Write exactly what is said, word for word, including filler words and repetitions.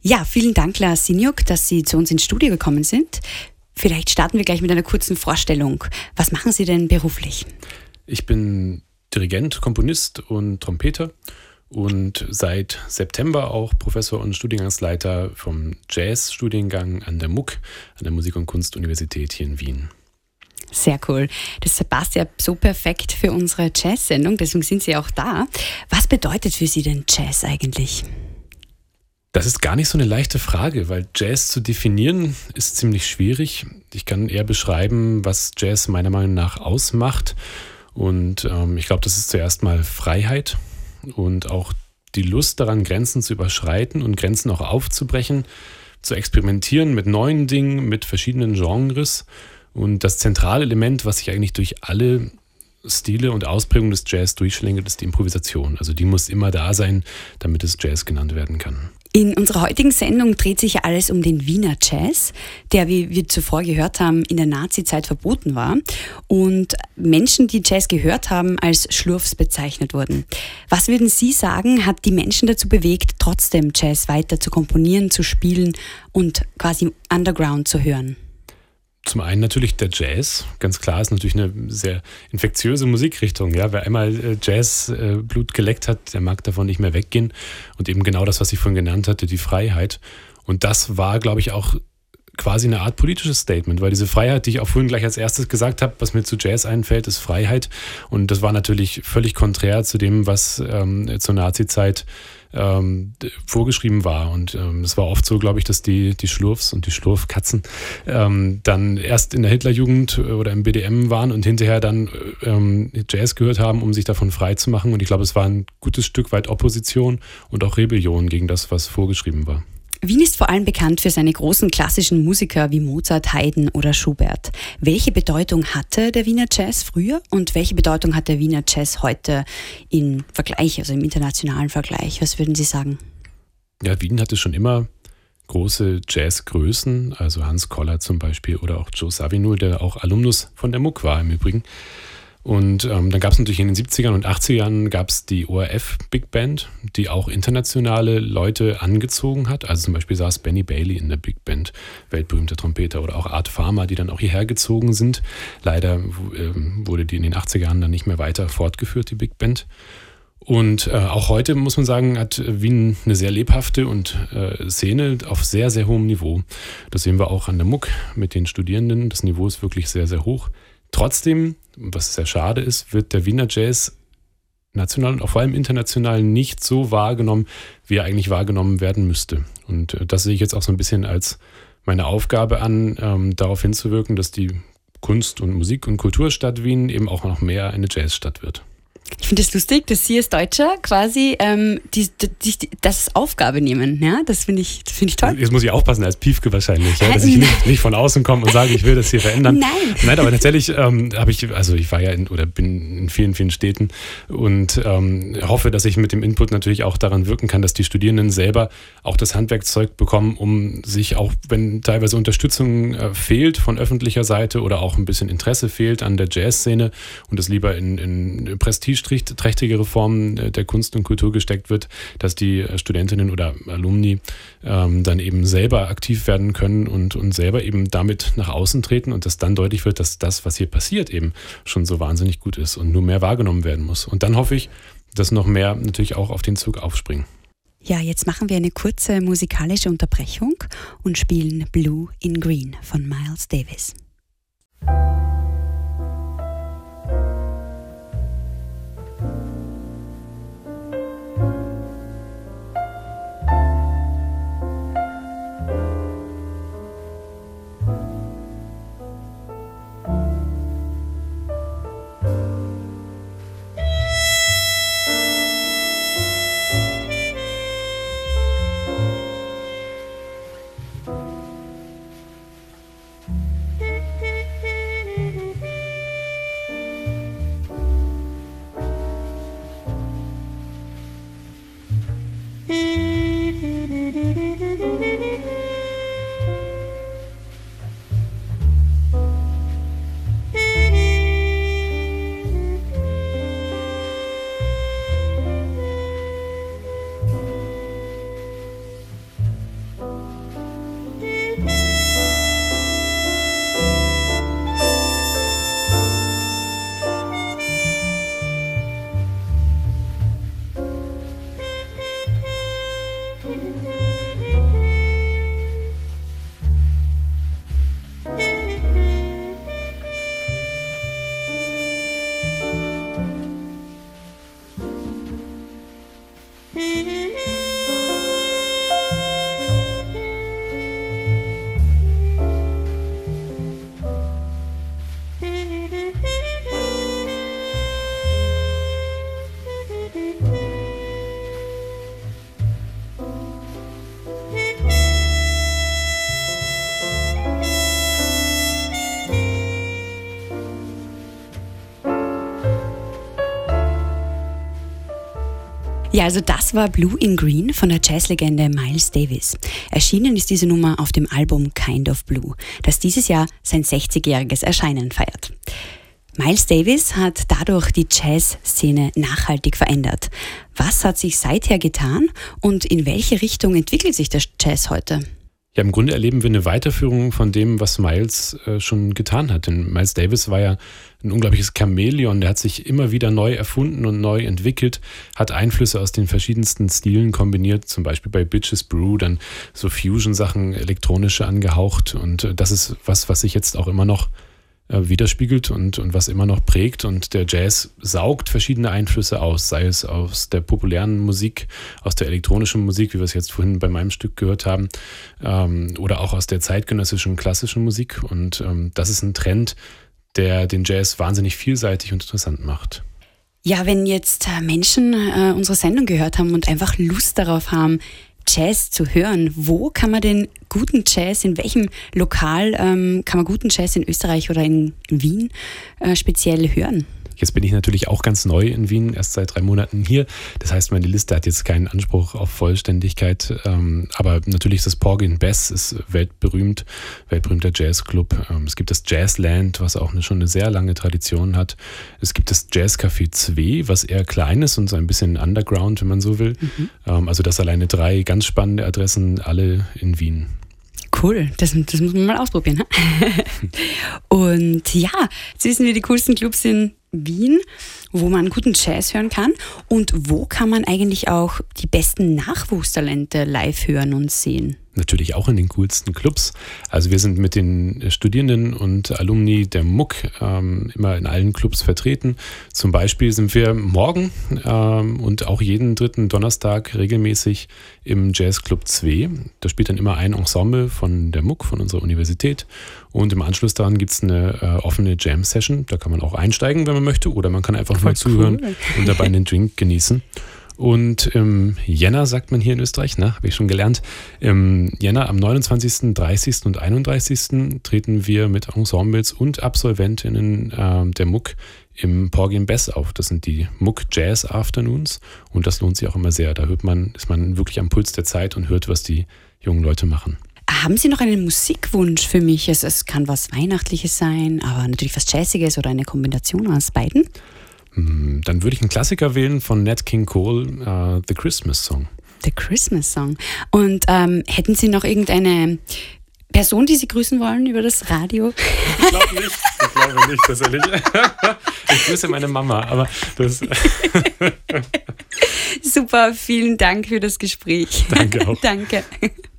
Ja, vielen Dank, Lars Siniuk, dass Sie zu uns ins Studio gekommen sind. Vielleicht starten wir gleich mit einer kurzen Vorstellung. Was machen Sie denn beruflich? Ich bin Dirigent, Komponist und Trompeter und seit September auch Professor und Studiengangsleiter vom Jazz-Studiengang an der M U K, an der Musik- und Kunstuniversität hier in Wien. Sehr cool. Das passt ja so perfekt für unsere Jazz-Sendung, deswegen sind Sie auch da. Was bedeutet für Sie denn Jazz eigentlich? Das ist gar nicht so eine leichte Frage, weil Jazz zu definieren ist ziemlich schwierig. Ich kann eher beschreiben, was Jazz meiner Meinung nach ausmacht. Und ähm, ich glaube, das ist zuerst mal Freiheit und auch die Lust daran, Grenzen zu überschreiten und Grenzen auch aufzubrechen, zu experimentieren mit neuen Dingen, mit verschiedenen Genres. Und das zentrale Element, was sich eigentlich durch alle Stile und Ausprägungen des Jazz durchschlängelt, ist die Improvisation. Also die muss immer da sein, damit es Jazz genannt werden kann. In unserer heutigen Sendung dreht sich ja alles um den Wiener Jazz, der, wie wir zuvor gehört haben, in der Nazi-Zeit verboten war und Menschen, die Jazz gehört haben, als Schlurfs bezeichnet wurden. Was würden Sie sagen, hat die Menschen dazu bewegt, trotzdem Jazz weiter zu komponieren, zu spielen und quasi Underground zu hören? Zum einen natürlich der Jazz, ganz klar, ist natürlich eine sehr infektiöse Musikrichtung. Ja? Wer einmal Jazzblut geleckt hat, der mag davon nicht mehr weggehen. Und eben genau das, was ich vorhin genannt hatte, die Freiheit. Und das war, glaube ich, auch quasi eine Art politisches Statement, weil diese Freiheit, die ich auch vorhin gleich als erstes gesagt habe, was mir zu Jazz einfällt, ist Freiheit. Und das war natürlich völlig konträr zu dem, was ähm, zur Nazi-Zeit ähm, vorgeschrieben war. Und ähm, es war oft so, glaube ich, dass die, die Schlurfs und die Schlurfkatzen ähm, dann erst in der Hitlerjugend oder im B D M waren und hinterher dann ähm, Jazz gehört haben, um sich davon frei zu machen. Und ich glaube, es war ein gutes Stück weit Opposition und auch Rebellion gegen das, was vorgeschrieben war. Wien ist vor allem bekannt für seine großen klassischen Musiker wie Mozart, Haydn oder Schubert. Welche Bedeutung hatte der Wiener Jazz früher und welche Bedeutung hat der Wiener Jazz heute im Vergleich, also im internationalen Vergleich? Was würden Sie sagen? Ja, Wien hatte schon immer große Jazzgrößen, also Hans Koller zum Beispiel oder auch Joe Zawinul, der auch Alumnus von der M U K war im Übrigen. Und ähm, dann gab es natürlich in den siebzigern und achtzigern gab es die O R F Big Band, die auch internationale Leute angezogen hat. Also zum Beispiel saß Benny Bailey in der Big Band, weltberühmter Trompeter, oder auch Art Farmer, die dann auch hierher gezogen sind. Leider ähm, wurde die in den achtzigern dann nicht mehr weiter fortgeführt, die Big Band. Und äh, auch heute, muss man sagen, hat Wien eine sehr lebhafte und äh, Szene auf sehr, sehr hohem Niveau. Das sehen wir auch an der M U K mit den Studierenden. Das Niveau ist wirklich sehr, sehr hoch. Trotzdem, was sehr schade ist, wird der Wiener Jazz national und auch vor allem international nicht so wahrgenommen, wie er eigentlich wahrgenommen werden müsste. Und das sehe ich jetzt auch so ein bisschen als meine Aufgabe an, ähm, darauf hinzuwirken, dass die Kunst- und Musik- und Kulturstadt Wien eben auch noch mehr eine Jazzstadt wird. Ich finde es das lustig, dass Sie als Deutscher quasi ähm, die, die, die, das als Aufgabe nehmen. Ja? Das finde ich, das find ich toll. Jetzt muss ich aufpassen als Piefke wahrscheinlich, ja, dass ich nicht, nicht von außen komme und sage, ich will das hier verändern. Nein. Nein, aber tatsächlich ähm, habe ich, also ich war ja in, oder bin in vielen, vielen Städten und ähm, hoffe, dass ich mit dem Input natürlich auch daran wirken kann, dass die Studierenden selber auch das Handwerkszeug bekommen, um sich auch, wenn teilweise Unterstützung äh, fehlt von öffentlicher Seite oder auch ein bisschen Interesse fehlt an der Jazzszene und es lieber in, in Prestige trächtigere Formen der Kunst und Kultur gesteckt wird, dass die Studentinnen oder Alumni ähm, dann eben selber aktiv werden können und, und selber eben damit nach außen treten und dass dann deutlich wird, dass das, was hier passiert, eben schon so wahnsinnig gut ist und nur mehr wahrgenommen werden muss. Und dann hoffe ich, dass noch mehr natürlich auch auf den Zug aufspringen. Ja, jetzt machen wir eine kurze musikalische Unterbrechung und spielen Blue in Green von Miles Davis. Ja, also das war Blue in Green von der Jazzlegende Miles Davis. Erschienen ist diese Nummer auf dem Album Kind of Blue, das dieses Jahr sein sechzigjähriges Erscheinen feiert. Miles Davis hat dadurch die Jazzszene nachhaltig verändert. Was hat sich seither getan und in welche Richtung entwickelt sich der Jazz heute? Ja, im Grunde erleben wir eine Weiterführung von dem, was Miles äh, schon getan hat. Denn Miles Davis war ja ein unglaubliches Chamäleon. Der hat sich immer wieder neu erfunden und neu entwickelt, hat Einflüsse aus den verschiedensten Stilen kombiniert, zum Beispiel bei Bitches Brew, dann so Fusion-Sachen, elektronische angehaucht. Und äh, das ist was, was sich jetzt auch immer noch widerspiegelt und, und was immer noch prägt. Und der Jazz saugt verschiedene Einflüsse aus, sei es aus der populären Musik, aus der elektronischen Musik, wie wir es jetzt vorhin bei meinem Stück gehört haben, ähm, oder auch aus der zeitgenössischen klassischen Musik. Und ähm, das ist ein Trend, der den Jazz wahnsinnig vielseitig und interessant macht. Ja, wenn jetzt Menschen äh, unsere Sendung gehört haben und einfach Lust darauf haben, Jazz zu hören, wo kann man denn guten Jazz, in welchem Lokal ähm, kann man guten Jazz in Österreich oder in Wien äh, speziell hören? Jetzt bin ich natürlich auch ganz neu in Wien, erst seit drei Monaten hier. Das heißt, meine Liste hat jetzt keinen Anspruch auf Vollständigkeit. Ähm, aber natürlich das Porgy and Bess ist weltberühmt, weltberühmter Jazzclub. Ähm, es gibt das Jazzland, was auch eine, schon eine sehr lange Tradition hat. Es gibt das Jazzcafé zwei, was eher klein ist und so ein bisschen Underground, wenn man so will. Mhm. Ähm, also das alleine drei ganz spannende Adressen, alle in Wien. Cool, das, das muss man mal ausprobieren. Ne? Und ja, jetzt wissen wir die coolsten Clubs in Wien, wo man guten Jazz hören kann. Und wo kann man eigentlich auch die besten Nachwuchstalente live hören und sehen? Natürlich auch in den coolsten Clubs. Also wir sind mit den Studierenden und Alumni der M U C ähm, immer in allen Clubs vertreten. Zum Beispiel sind wir morgen ähm, und auch jeden dritten Donnerstag regelmäßig im Jazzclub zwei. Da spielt dann immer ein Ensemble von der M U C, von unserer Universität. Und im Anschluss daran gibt es eine äh, offene Jam-Session. Da kann man auch einsteigen, wenn man möchte. Oder man kann einfach Voll nur zuhören cool. und dabei einen Drink genießen. Und im Jänner, sagt man hier in Österreich, ne, habe ich schon gelernt, im Jänner am neunundzwanzigsten, dreißigsten und einunddreißigsten treten wir mit Ensembles und Absolventinnen äh, der M U C im Porgy and Bess auf. Das sind die M U C Jazz Afternoons und das lohnt sich auch immer sehr. Da hört man, ist man wirklich am Puls der Zeit und hört, was die jungen Leute machen. Haben Sie noch einen Musikwunsch für mich? Es, es kann was Weihnachtliches sein, aber natürlich was Jazziges oder eine Kombination aus beiden. Dann würde ich einen Klassiker wählen von Nat King Cole, uh, The Christmas Song. The Christmas Song. Und ähm, hätten Sie noch irgendeine Person, die Sie grüßen wollen über das Radio? Ich glaube nicht. Ich glaube nicht, tatsächlich. Ich grüße meine Mama, aber das... Super, vielen Dank für das Gespräch. Danke auch. Danke.